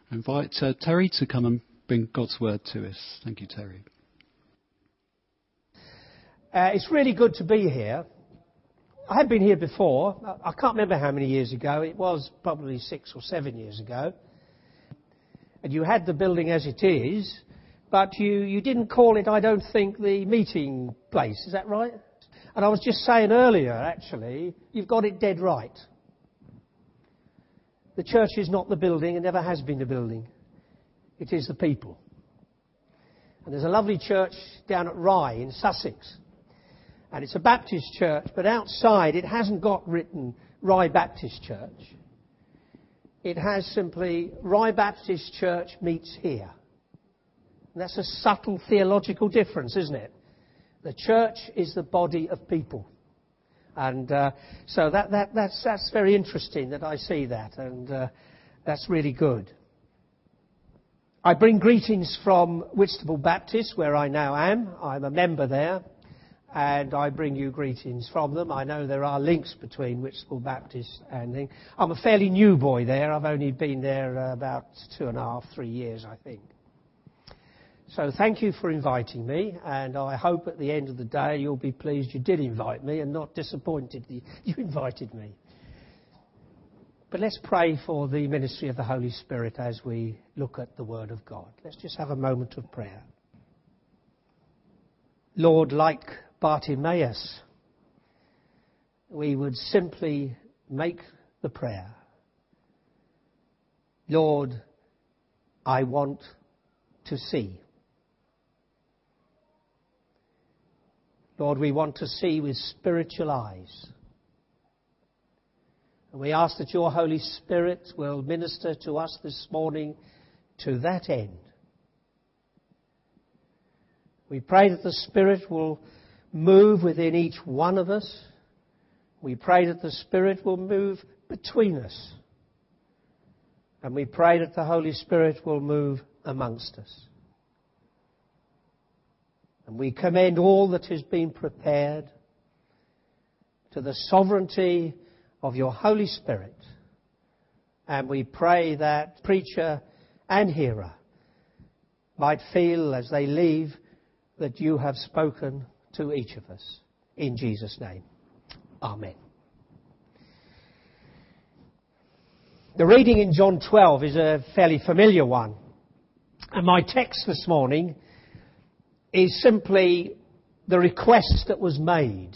I invite Terry to come and bring God's word to us. Thank you, Terry. It's really good to be here. I had been here before. I can't remember how many years ago. It was probably 6 or 7 years ago. And you had the building as it is, but you didn't call it, I don't think, the meeting place. Is that right? And I was just saying earlier, actually, you've got it dead right. The church is not the building, it never has been the building. It is the people. And there's a lovely church down at Rye in Sussex. And it's a Baptist church, but outside it hasn't got written Rye Baptist Church. It has simply Rye Baptist Church meets here. And that's a subtle theological difference, isn't it? The church is the body of people. And so that's very interesting that I see that, and that's really good. I bring greetings from Whitstable Baptist, where I now am. I'm a member there. And I bring you greetings from them. I know there are links between Whitstable Baptist and... I'm a fairly new boy there. I've only been there about 2.5, 3 years, I think. So thank you for inviting me, and I hope at the end of the day you'll be pleased you did invite me and not disappointed you invited me. But let's pray for the ministry of the Holy Spirit as we look at the Word of God. Let's just have a moment of prayer. Lord, like Bartimaeus, we would simply make the prayer. Lord, I want to see. Lord, we want to see with spiritual eyes. And we ask that your Holy Spirit will minister to us this morning to that end. We pray that the Spirit will move within each one of us. We pray that the Spirit will move between us. And we pray that the Holy Spirit will move amongst us. And we commend all that has been prepared to the sovereignty of your Holy Spirit. And we pray that preacher and hearer might feel as they leave that you have spoken to each of us. In Jesus' name. Amen. The reading in John 12 is a fairly familiar one. And my text this morning is simply the request that was made.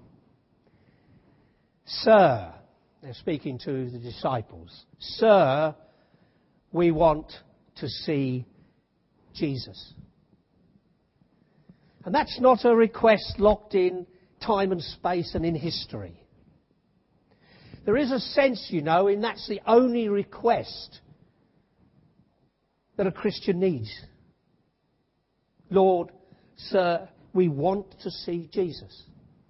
Sir, they're speaking to the disciples, Sir, we want to see Jesus. And that's not a request locked in time and space and in history. There is a sense, you know, in that's the only request that a Christian needs. Lord, Sir, we want to see Jesus.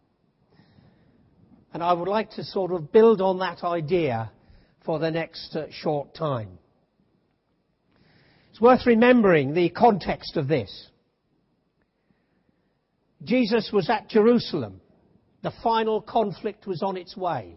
And I would like to sort of build on that idea for the next short time. It's worth remembering the context of this. Jesus was at Jerusalem. The final conflict was on its way.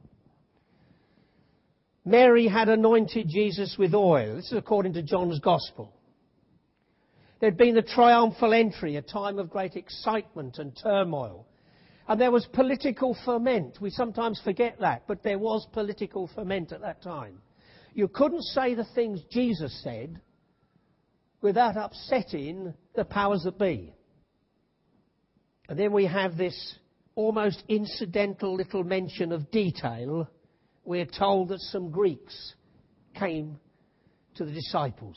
Mary had anointed Jesus with oil. This is according to John's Gospel. There'd been the triumphal entry, a time of great excitement and turmoil. And there was political ferment. We sometimes forget that, but there was political ferment at that time. You couldn't say the things Jesus said without upsetting the powers that be. And then we have this almost incidental little mention of detail. We're told that some Greeks came to the disciples.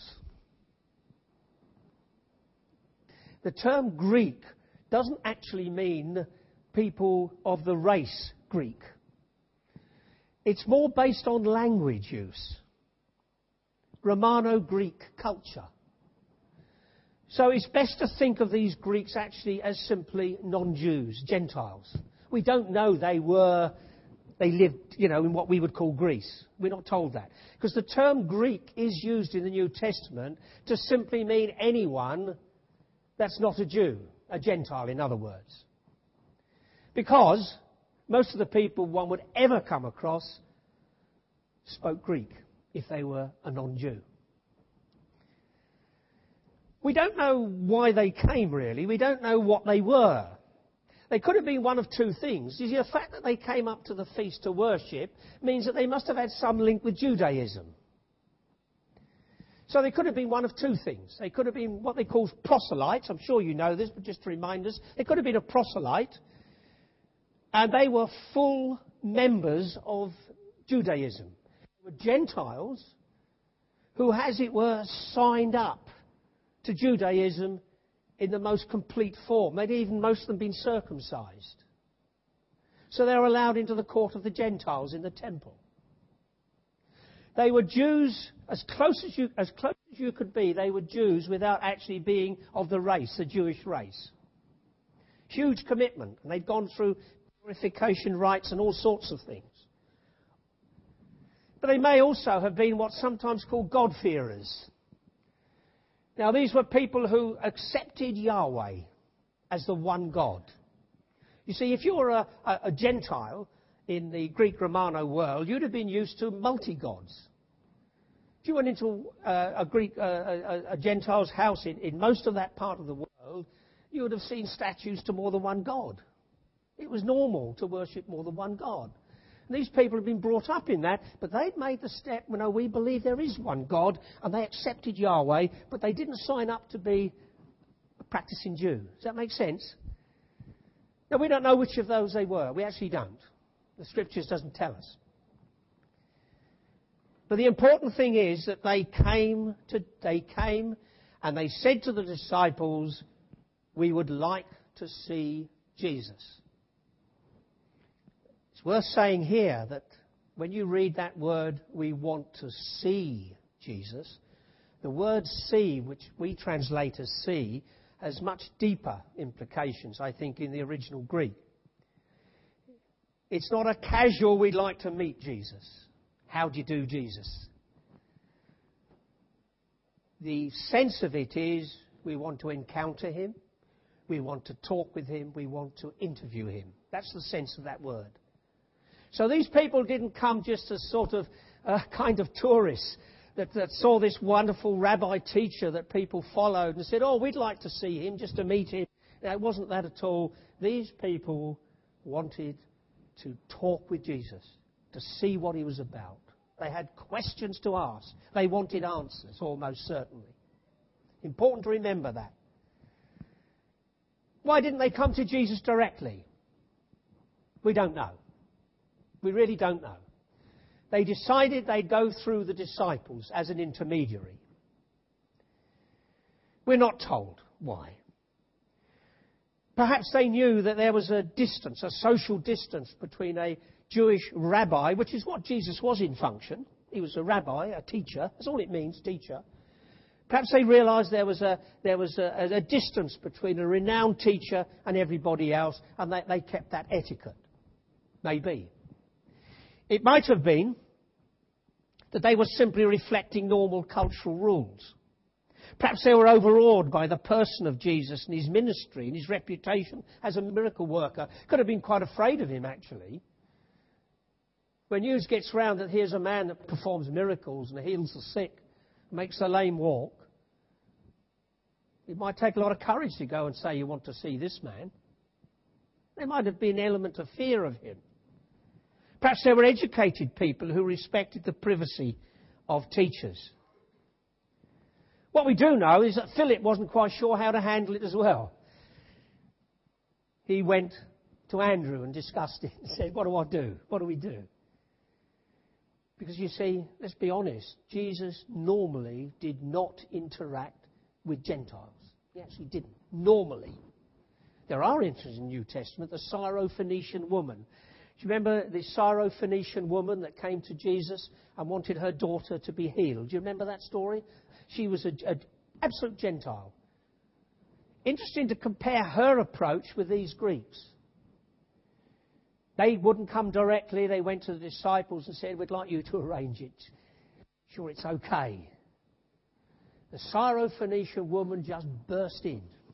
The term Greek doesn't actually mean people of the race Greek. It's more based on language use. Romano-Greek culture. So it's best to think of these Greeks actually as simply non-Jews, Gentiles. We don't know they lived, in what we would call Greece. We're not told that. Because the term Greek is used in the New Testament to simply mean anyone that's not a Jew, a Gentile in other words. Because most of the people one would ever come across spoke Greek if they were a non-Jew. We don't know why they came, really. We don't know what they were. They could have been one of two things. You see, the fact that they came up to the feast to worship means that they must have had some link with Judaism. So they could have been one of two things. They could have been what they call proselytes. I'm sure you know this, but just to remind us, they could have been a proselyte, and they were full members of Judaism. They were Gentiles who, as it were, signed up to Judaism in the most complete form. They'd even, most of them, been circumcised. So they were allowed into the court of the Gentiles in the temple. They were Jews as close as you could be. They were Jews without actually being of the race, the Jewish race. Huge commitment. And they'd gone through purification rites and all sorts of things. But they may also have been what's sometimes called God-fearers. Now, these were people who accepted Yahweh as the one God. You see, if you were a Gentile in the Greek Romano world, you'd have been used to multi-gods. If you went into a Gentile's house in most of that part of the world, you would have seen statues to more than one God. It was normal to worship more than one God. And these people had been brought up in that, but they'd made the step, we believe there is one God, and they accepted Yahweh, but they didn't sign up to be a practicing Jew. Does that make sense? Now, we don't know which of those they were. We actually don't. The Scriptures doesn't tell us. But the important thing is that they came and they said to the disciples, we would like to see Jesus. It's worth saying here that when you read that word, we want to see Jesus, the word see, which we translate as see, has much deeper implications, I think, in the original Greek. It's not a casual, we'd like to meet Jesus. How do you do, Jesus? The sense of it is we want to encounter him, we want to talk with him, we want to interview him. That's the sense of that word. So these people didn't come just as sort of kind of tourists that saw this wonderful rabbi teacher that people followed and said, oh, we'd like to see him, just to meet him. Now, it wasn't that at all. These people wanted to talk with Jesus, to see what he was about. They had questions to ask. They wanted answers, almost certainly. Important to remember that. Why didn't they come to Jesus directly? We don't know. We really don't know. They decided they'd go through the disciples as an intermediary. We're not told why. Perhaps they knew that there was a distance, a social distance between a Jewish rabbi, which is what Jesus was in function. He was a rabbi, a teacher. That's all it means, teacher. Perhaps they realised there was a distance between a renowned teacher and everybody else, and they kept that etiquette. Maybe. It might have been that they were simply reflecting normal cultural rules. Perhaps they were overawed by the person of Jesus and his ministry and his reputation as a miracle worker. Could have been quite afraid of him, actually. When news gets round that here's a man that performs miracles and heals the sick, makes the lame walk, it might take a lot of courage to go and say you want to see this man. There might have been an element of fear of him. Perhaps there were educated people who respected the privacy of teachers. What we do know is that Philip wasn't quite sure how to handle it as well. He went to Andrew and discussed it and said, what do I do? What do we do? Because you see, let's be honest, Jesus normally did not interact with Gentiles. He actually didn't. Normally. There are instances in the New Testament, the Syrophoenician woman. Do you remember the Syrophoenician woman that came to Jesus and wanted her daughter to be healed? Do you remember that story? She was an absolute Gentile. Interesting to compare her approach with these Greeks. They wouldn't come directly. They went to the disciples and said, we'd like you to arrange it. Sure, it's okay. The Syrophoenician woman just burst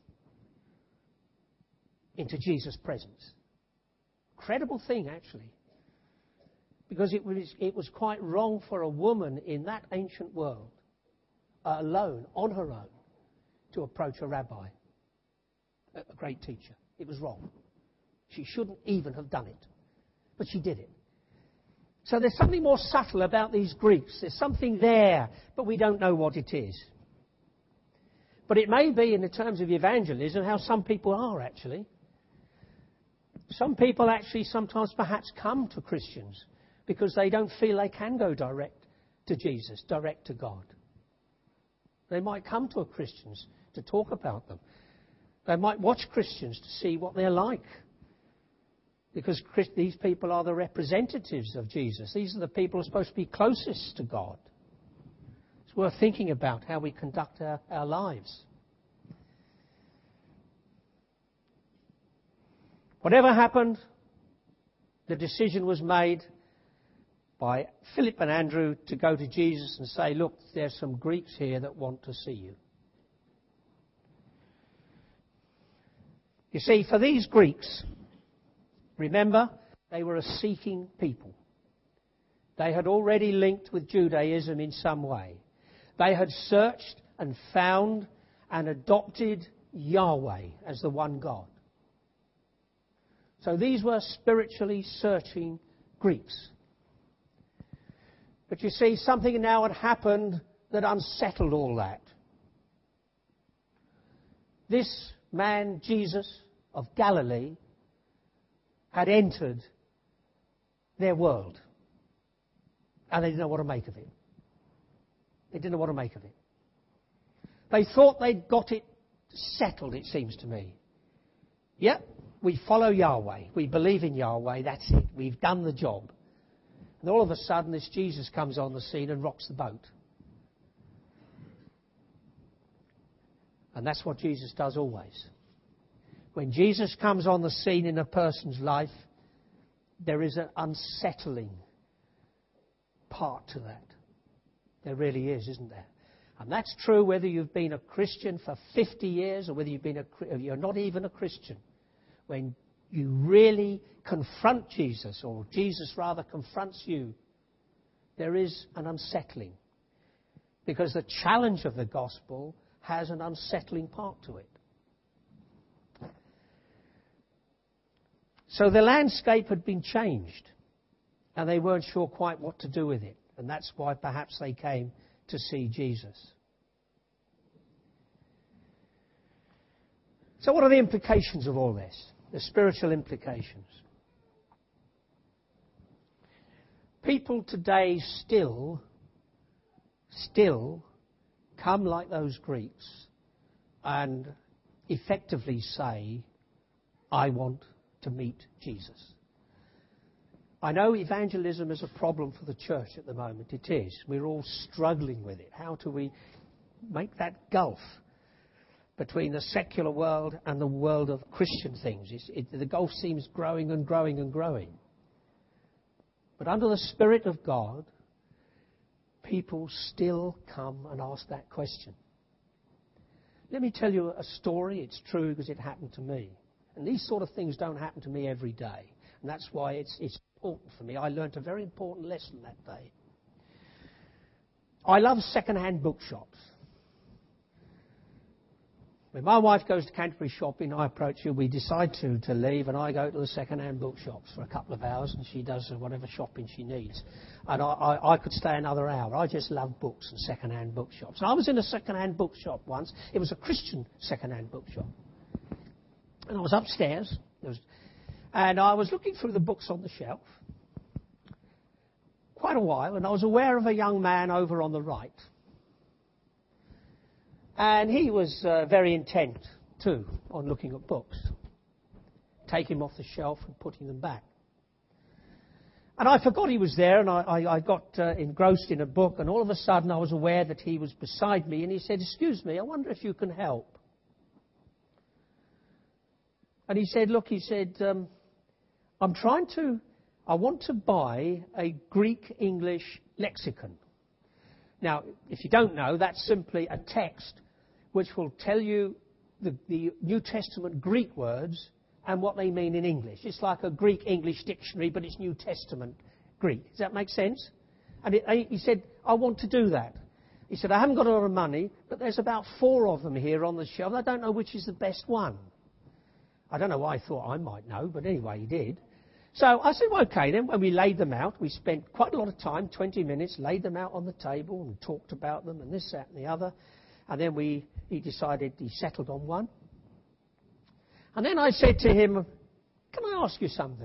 into Jesus' presence. Incredible thing, actually. Because it was quite wrong for a woman in that ancient world, alone, on her own, to approach a rabbi, a great teacher. It was wrong. She shouldn't even have done it. But she did it. So there's something more subtle about these Greeks. There's something there, but we don't know what it is. But it may be, in the terms of evangelism, how some people are actually. Some people actually sometimes perhaps come to Christians because they don't feel they can go direct to Jesus, direct to God. They might come to Christians to talk about them. They might watch Christians to see what they're like. Because these people are the representatives of Jesus. These are the people who are supposed to be closest to God. It's worth thinking about how we conduct our lives. Whatever happened, the decision was made by Philip and Andrew to go to Jesus and say, look, there's some Greeks here that want to see you. You see, for these Greeks, remember, they were a seeking people. They had already linked with Judaism in some way. They had searched and found and adopted Yahweh as the one God. So these were spiritually searching Greeks. But you see, something now had happened that unsettled all that. This man, Jesus of Galilee, had entered their world. And they didn't know what to make of it. They didn't know what to make of it. They thought they'd got it settled, it seems to me. Yep, we follow Yahweh. We believe in Yahweh. That's it. We've done the job. And all of a sudden, this Jesus comes on the scene and rocks the boat. And that's what Jesus does always. When Jesus comes on the scene in a person's life, there is an unsettling part to that. There really is, isn't there? And that's true whether you've been a Christian for 50 years or whether you're not even a Christian. When you really confront Jesus, or Jesus rather confronts you, there is an unsettling. Because the challenge of the gospel has an unsettling part to it. So the landscape had been changed, and they weren't sure quite what to do with it. And that's why perhaps they came to see Jesus. So what are the implications of all this? The spiritual implications. People today still come like those Greeks and effectively say, I want to meet Jesus. I know evangelism is a problem for the church at the moment. It is. We're all struggling with it. How do we make that gulf between the secular world and the world of Christian things? The gulf seems growing and growing and growing. But under the Spirit of God, people still come and ask that question. Let me tell you a story. It's true because it happened to me. And these sort of things don't happen to me every day. And that's why it's important for me. I learnt a very important lesson that day. I love second-hand bookshops. When my wife goes to Canterbury shopping, I approach her, we decide to leave, and I go to the second-hand bookshops for a couple of hours, and she does whatever shopping she needs. And I could stay another hour. I just love books and second-hand bookshops. And I was in a second-hand bookshop once. It was a Christian second-hand bookshop. And I was upstairs, and I was looking through the books on the shelf quite a while, and I was aware of a young man over on the right. And he was very intent, too, on looking at books, taking them off the shelf and putting them back. And I forgot he was there, and I got engrossed in a book, and all of a sudden I was aware that he was beside me, and he said, "Excuse me, I wonder if you can help." And he said, "Look," he said, I want to buy a Greek-English lexicon. Now, if you don't know, that's simply a text which will tell you the New Testament Greek words and what they mean in English. It's like a Greek-English dictionary, but it's New Testament Greek. Does that make sense? And he said, "I want to do that." He said, I haven't got a lot of money, but there's about 4 of them here on the shelf. I don't know which is the best one. I don't know why I thought I might know, but anyway, he did. So I said, well, OK, then when we laid them out, we spent quite a lot of time, 20 minutes, laid them out on the table and talked about them and this, that and the other. And then he settled on one. And then I said to him, can I ask you something?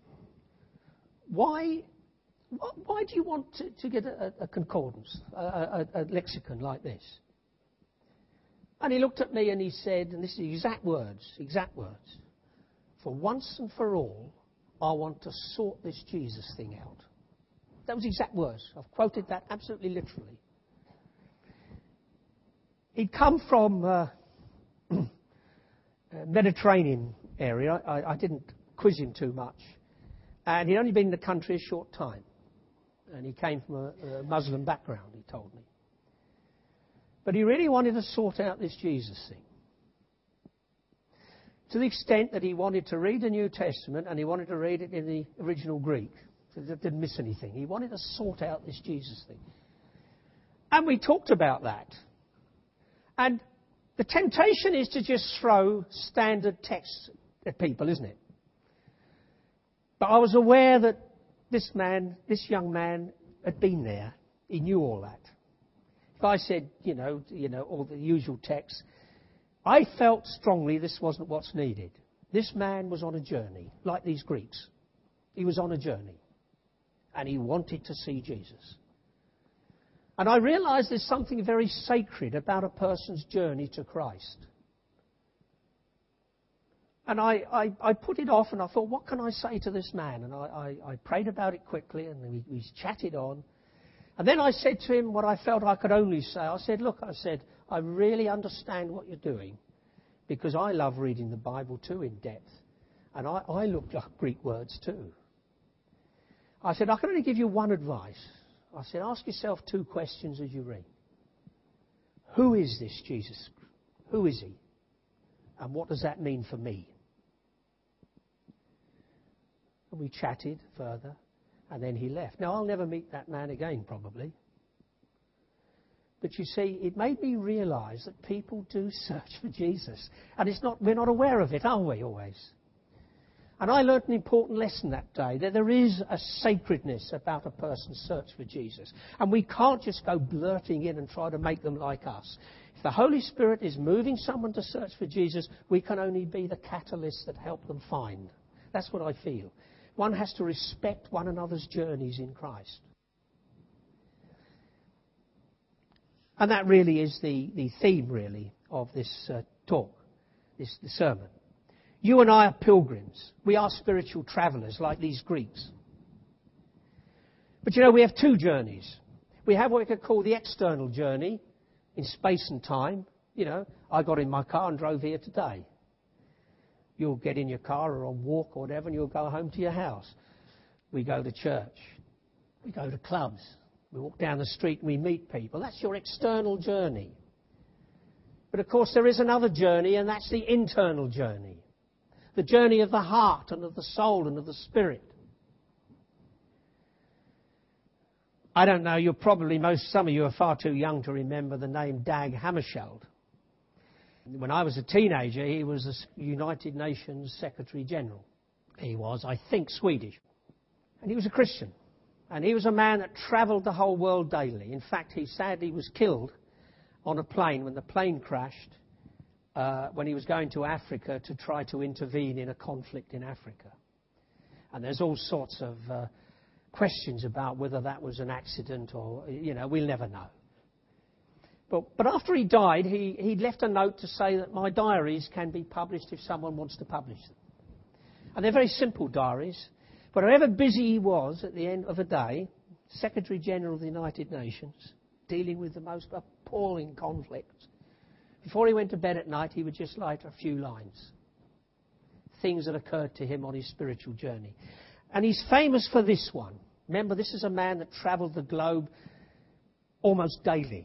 Why do you want to get a concordance, a lexicon like this? And he looked at me and he said, and this is exact words, for once and for all, I want to sort this Jesus thing out. That was exact words. I've quoted that absolutely literally. He'd come from Mediterranean area. I didn't quiz him too much. And he'd only been in the country a short time. And he came from a Muslim background, he told me. But he really wanted to sort out this Jesus thing. To the extent that he wanted to read the New Testament and he wanted to read it in the original Greek. So that didn't miss anything. He wanted to sort out this Jesus thing. And we talked about that. And the temptation is to just throw standard texts at people, isn't it? But I was aware that this young man had been there. He knew all that. If I said, you know, all the usual texts, I felt strongly this wasn't what's needed. This man was on a journey, like these Greeks. He was on a journey. And he wanted to see Jesus. And I realised there's something very sacred about a person's journey to Christ. And I put it off and I thought, what can I say to this man? And I prayed about it quickly and we chatted on. And then I said to him what I felt I could only say. I said, look, I really understand what you're doing because I love reading the Bible too in depth. And I looked up Greek words too. I said, I can only give you one advice. I said, ask yourself 2 questions as you read. Who is this Jesus? Who is he? And what does that mean for me? And we chatted further, and then he left. Now, I'll never meet that man again, probably. But you see, it made me realise that people do search for Jesus. And we're not aware of it, are we, always? And I learnt an important lesson that day, that there is a sacredness about a person's search for Jesus. And we can't just go blurting in and try to make them like us. If the Holy Spirit is moving someone to search for Jesus, we can only be the catalyst that help them find. That's what I feel. One has to respect one another's journeys in Christ. And that really is the theme, really, of this talk, this sermon. You and I are pilgrims. We are spiritual travellers like these Greeks. But we have 2 journeys. We have what we could call the external journey in space and time. I got in my car and drove here today. You'll get in your car or on walk or whatever and you'll go home to your house. We go to church. We go to clubs. We walk down the street and we meet people. That's your external journey. But of course there is another journey, and that's the internal journey. The journey of the heart and of the soul and of the spirit. I don't know, some of you are far too young to remember the name Dag Hammarskjöld. When I was a teenager, he was the United Nations Secretary General. He was, I think, Swedish. And he was a Christian. And he was a man that travelled the whole world daily. In fact, he sadly was killed on a plane when the plane crashed when he was going to Africa to try to intervene in a conflict in Africa. And there's all sorts of questions about whether that was an accident or, we'll never know. But after he died, he left a note to say that my diaries can be published if someone wants to publish them. And they're very simple diaries. But however busy he was at the end of a day, Secretary General of the United Nations, dealing with the most appalling conflicts, before he went to bed at night, he would just write a few lines. Things that occurred to him on his spiritual journey. And he's famous for this one. Remember, this is a man that travelled the globe almost daily.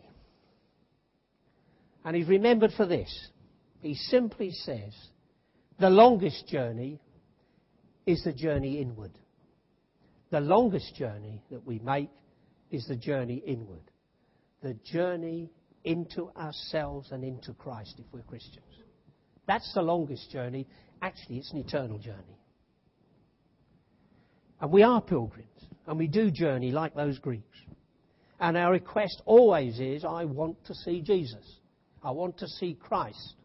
And he's remembered for this. He simply says, the longest journey is the journey inward. The longest journey that we make is the journey inward. the journey into ourselves and into Christ if we're Christians. That's the longest journey. Actually, it's an eternal journey. And we are pilgrims, and we do journey like those Greeks. And our request always is, I want to see Jesus. I want to see Christ.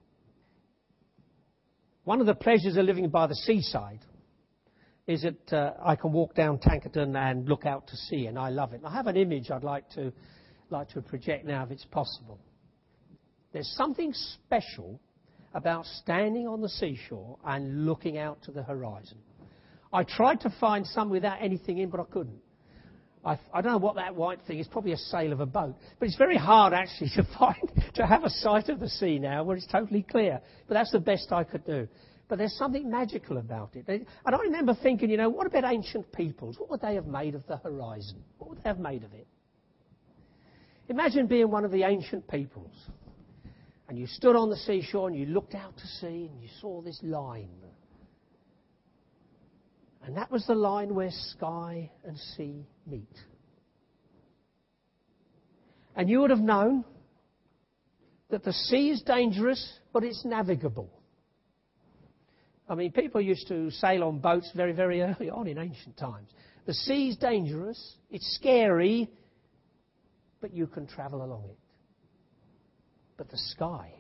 One of the pleasures of living by the seaside is that I can walk down Tankerton and look out to sea, and I love it. I have an image I'd like to project now, if it's possible. There's something special about standing on the seashore and looking out to the horizon. I tried to find some without anything in, but I couldn't. I don't know what that white thing is. Probably a sail of a boat. But it's very hard, actually, to have a sight of the sea now where it's totally clear. But that's the best I could do. But there's something magical about it. And I remember thinking, what about ancient peoples? What would they have made of the horizon? What would they have made of it? Imagine being one of the ancient peoples. And you stood on the seashore and you looked out to sea and you saw this line. And that was the line where sky and sea meet. And you would have known that the sea is dangerous, but it's navigable. I mean, people used to sail on boats very, very early on in ancient times. The sea's dangerous, it's scary, but you can travel along it. But the sky,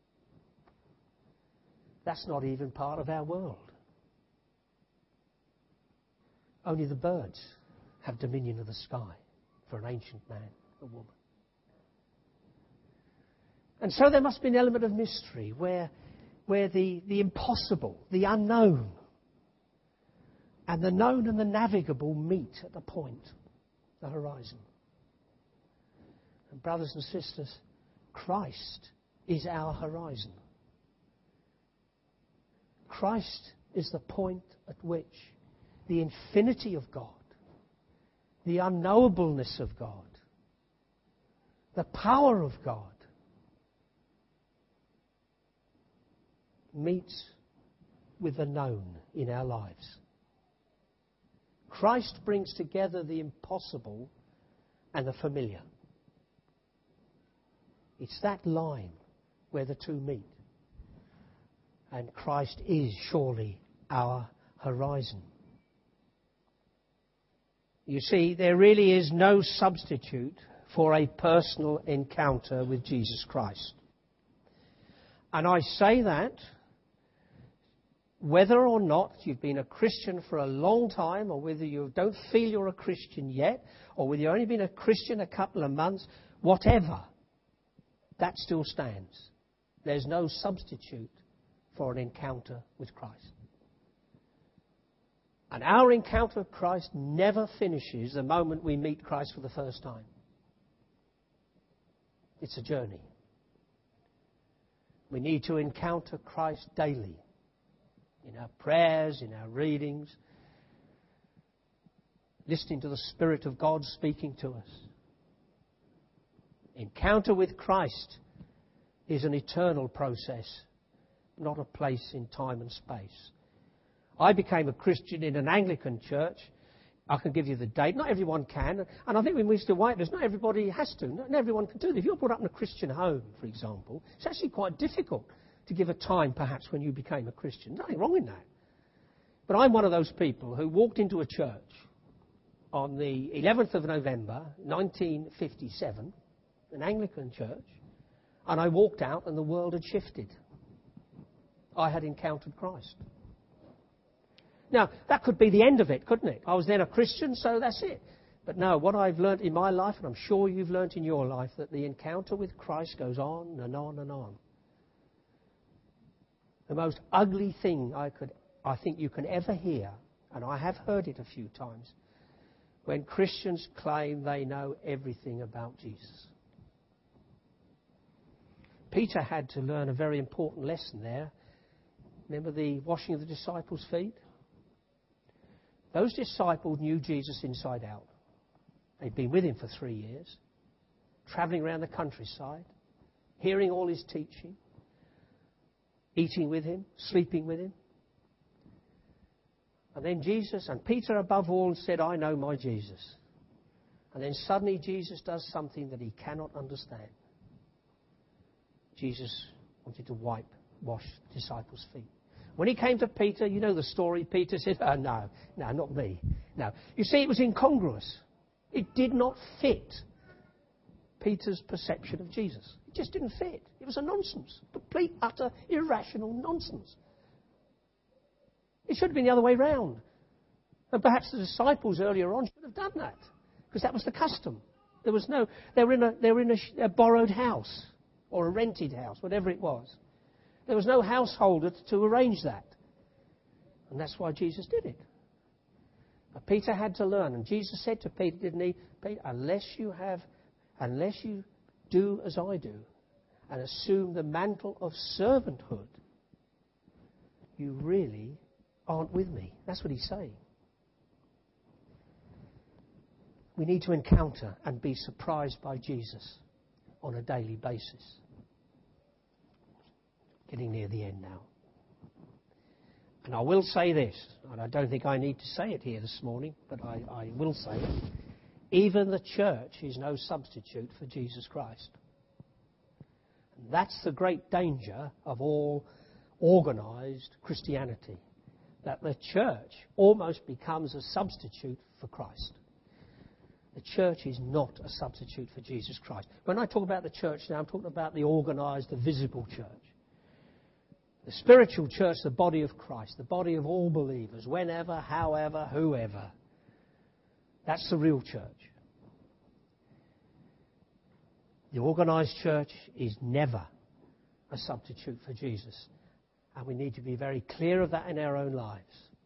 that's not even part of our world. Only the birds have dominion of the sky for an ancient man or woman. And so there must be an element of mystery where the impossible, the unknown, and the known and the navigable meet at the point, the horizon. And brothers and sisters, Christ is our horizon. Christ is the point at which the infinity of God, the unknowableness of God, the power of God meets with the known in our lives. Christ brings together the impossible and the familiar. It's that line where the two meet. And Christ is surely our horizon. You see, there really is no substitute for a personal encounter with Jesus Christ. And I say that whether or not you've been a Christian for a long time, or whether you don't feel you're a Christian yet, or whether you've only been a Christian a couple of months, whatever, that still stands. There's no substitute for an encounter with Christ. And our encounter with Christ never finishes the moment we meet Christ for the first time. It's a journey. We need to encounter Christ daily in our prayers, in our readings, listening to the Spirit of God speaking to us. Encounter with Christ is an eternal process, not a place in time and space. I became a Christian in an Anglican church. I can give you the date. Not everyone can. And I think when we used to write this, not everybody has to. Not everyone can do this. If you're brought up in a Christian home, for example, it's actually quite difficult to give a time, perhaps, when you became a Christian. There's nothing wrong in that. But I'm one of those people who walked into a church on the 11th of November, 1957, an Anglican church, and I walked out and the world had shifted. I had encountered Christ. Now, that could be the end of it, couldn't it? I was then a Christian, so that's it. But no, what I've learnt in my life, and I'm sure you've learnt in your life, that the encounter with Christ goes on and on and on. The most ugly thing I think you can ever hear, and I have heard it a few times, when Christians claim they know everything about Jesus. Peter had to learn a very important lesson there. Remember the washing of the disciples' feet? Those disciples knew Jesus inside out. They'd been with him for 3 years, travelling around the countryside, hearing all his teaching, eating with him, sleeping with him. And then Jesus, and Peter above all, said, I know my Jesus. And then suddenly Jesus does something that he cannot understand. Jesus wanted to wash the disciples' feet. When he came to Peter, you know the story, Peter said, "Oh, no, not me. No." You see, it was incongruous. It did not fit Peter's perception of Jesus. It just didn't fit. It was a nonsense. Complete, utter, irrational nonsense. It should have been the other way round. And perhaps the disciples earlier on should have done that, because that was the custom. They were in a borrowed house or a rented house, whatever it was. There was no householder to arrange that. And that's why Jesus did it. But Peter had to learn. And Jesus said to Peter, didn't he? Peter, unless you do as I do and assume the mantle of servanthood, you really aren't with me. That's what he's saying. We need to encounter and be surprised by Jesus on a daily basis. Getting near the end now. And I will say this, and I don't think I need to say it here this morning, but I will say it. Even the church is no substitute for Jesus Christ. And that's the great danger of all organised Christianity, that the church almost becomes a substitute for Christ. The church is not a substitute for Jesus Christ. When I talk about the church now, I'm talking about the organised, the visible church. The spiritual church, the body of Christ, the body of all believers, whenever, however, whoever. That's the real church. The organised church is never a substitute for Jesus. And we need to be very clear of that in our own lives.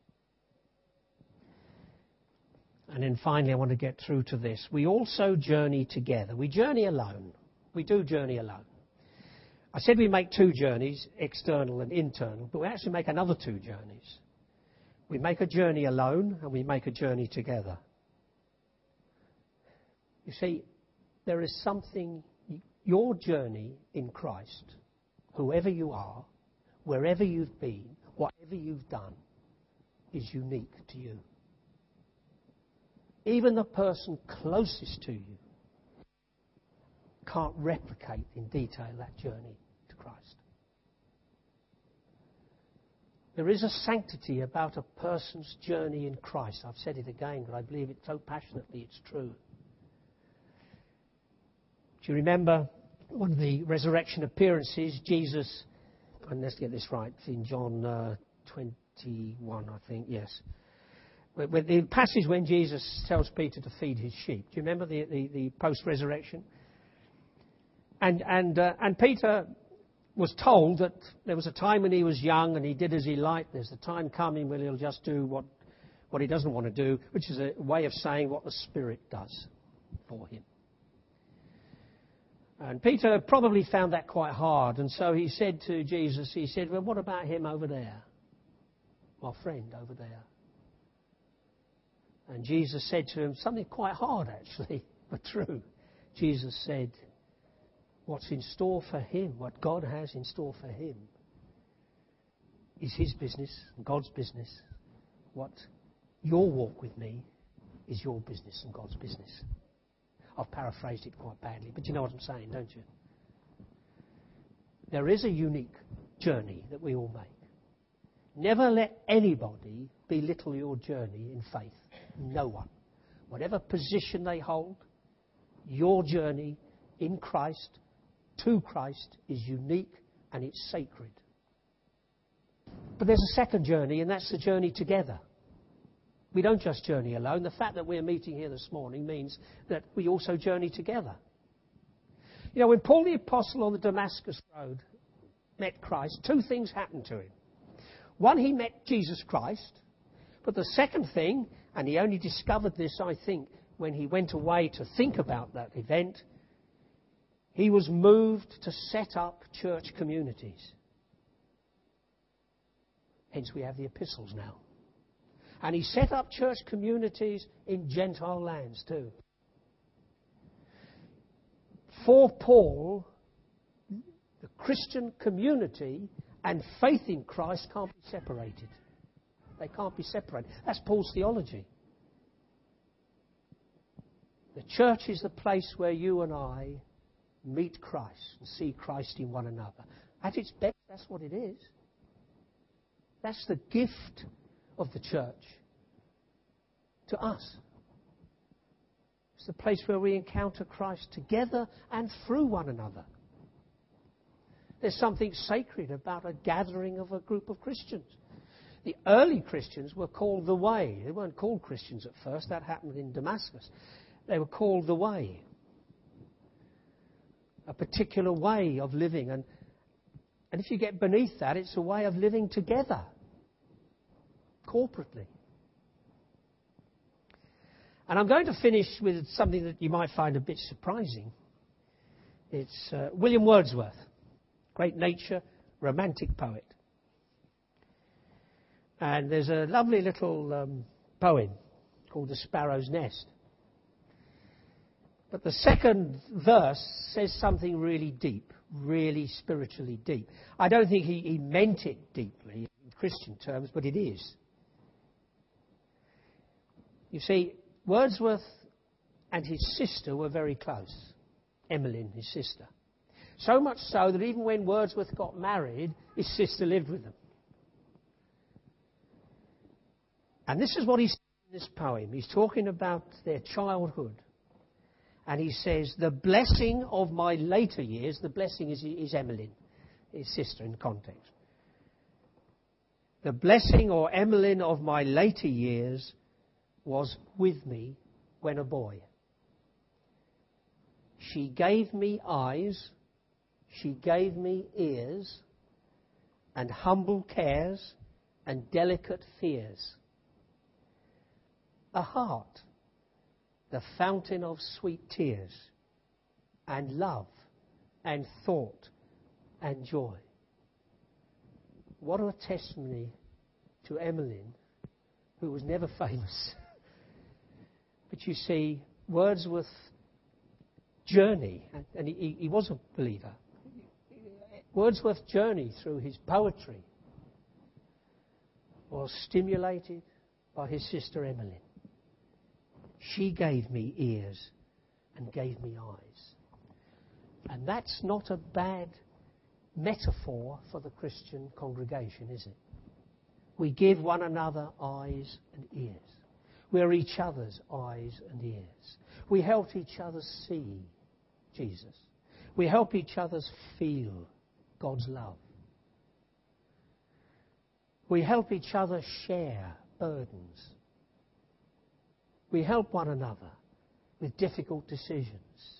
And then finally, I want to get through to this. We also journey together. We journey alone. We do journey alone. I said we make two journeys, external and internal, but we actually make another two journeys. We make a journey alone and we make a journey together. You see, there is something, your journey in Christ, whoever you are, wherever you've been, whatever you've done, is unique to you. Even the person closest to you can't replicate in detail that journey to Christ. There is a sanctity about a person's journey in Christ. I've said it again, but I believe it so passionately it's true. Do you remember one of the resurrection appearances? Jesus, and let's get this right, it's in John 21, I think, yes. With the passage when Jesus tells Peter to feed his sheep. Do you remember the post-resurrection? And Peter was told that there was a time when he was young and he did as he liked. There's a time coming when he'll just do what he doesn't want to do, which is a way of saying what the Spirit does for him. And Peter probably found that quite hard. And so he said to Jesus, he said, well, what about him over there? My friend over there. And Jesus said to him something quite hard, actually, but true. Jesus said, what's in store for him, what God has in store for him, is his business, God's business. What your walk with me is your business and God's business. I've paraphrased it quite badly, but you know what I'm saying, don't you? There is a unique journey that we all make. Never let anybody belittle your journey in faith. No one. Whatever position they hold, your journey in Christ, to Christ, is unique and it's sacred. But there's a second journey, and that's the journey together. We don't just journey alone. The fact that we're meeting here this morning means that we also journey together. You know, when Paul the Apostle on the Damascus Road met Christ, two things happened to him. One, he met Jesus Christ. But the second thing, and he only discovered this, I think, when he went away to think about that event, he was moved to set up church communities. Hence we have the epistles now. And he set up church communities in Gentile lands too. For Paul, the Christian community and faith in Christ can't be separated. They can't be separated. That's Paul's theology. The church is the place where you and I meet Christ and see Christ in one another. At its best, that's what it is. That's the gift of the church to us. It's the place where we encounter Christ together and through one another. There's something sacred about a gathering of a group of Christians. The early Christians were called the Way. They weren't called Christians at first. That happened in Damascus. They were called the Way. A particular way of living. And if you get beneath that, it's a way of living together, corporately. And I'm going to finish with something that you might find a bit surprising. It's William Wordsworth, great nature, romantic poet. And there's a lovely little poem called The Sparrow's Nest. But the second verse says something really deep, really spiritually deep. I don't think he meant it deeply in Christian terms, but it is. You see, Wordsworth and his sister were very close. Emmeline, his sister. So much so that even when Wordsworth got married, his sister lived with them. And this is what he says in this poem. He's talking about their childhood. And he says, the blessing of my later years, the blessing is Emmeline, his sister in context. The blessing or Emmeline of my later years was with me when a boy. She gave me eyes, she gave me ears, and humble cares and delicate fears. A heart, the fountain of sweet tears, and love, and thought, and joy. What a testimony to Emmeline, who was never famous. But you see, Wordsworth's journey, and he was a believer, Wordsworth's journey through his poetry was stimulated by his sister Emmeline. She gave me ears and gave me eyes. And that's not a bad metaphor for the Christian congregation, is it? We give one another eyes and ears. We're each other's eyes and ears. We help each other see Jesus. We help each other feel God's love. We help each other share burdens. We help one another with difficult decisions.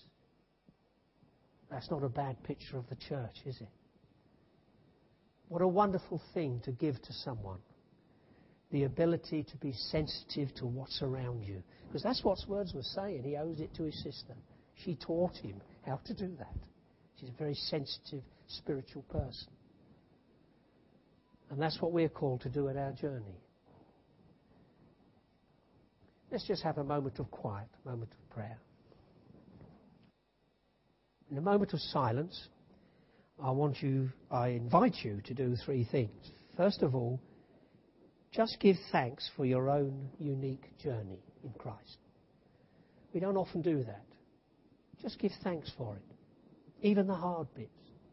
That's not a bad picture of the church, is it? What a wonderful thing to give to someone. The ability to be sensitive to what's around you. Because that's what Wordsworth was saying. He owes it to his sister. She taught him how to do that. She's a very sensitive, spiritual person. And that's what we're called to do at our journey. Let's just have a moment of quiet, a moment of prayer. In a moment of silence, I invite you to do three things. First of all, just give thanks for your own unique journey in Christ. We don't often do that. Just give thanks for it, even the hard bits.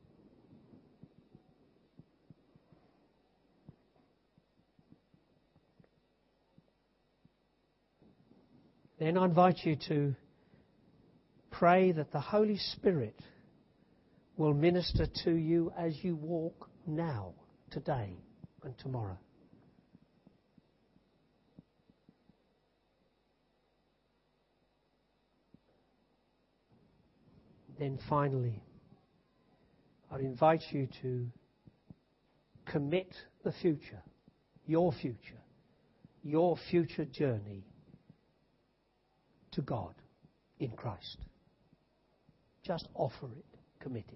Then I invite you to pray that the Holy Spirit will minister to you as you walk now, today, and tomorrow. Then finally, I invite you to commit the future, your future journey to God in Christ. Just offer it, committed.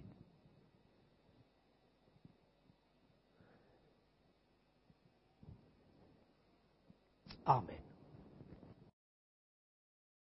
Amen.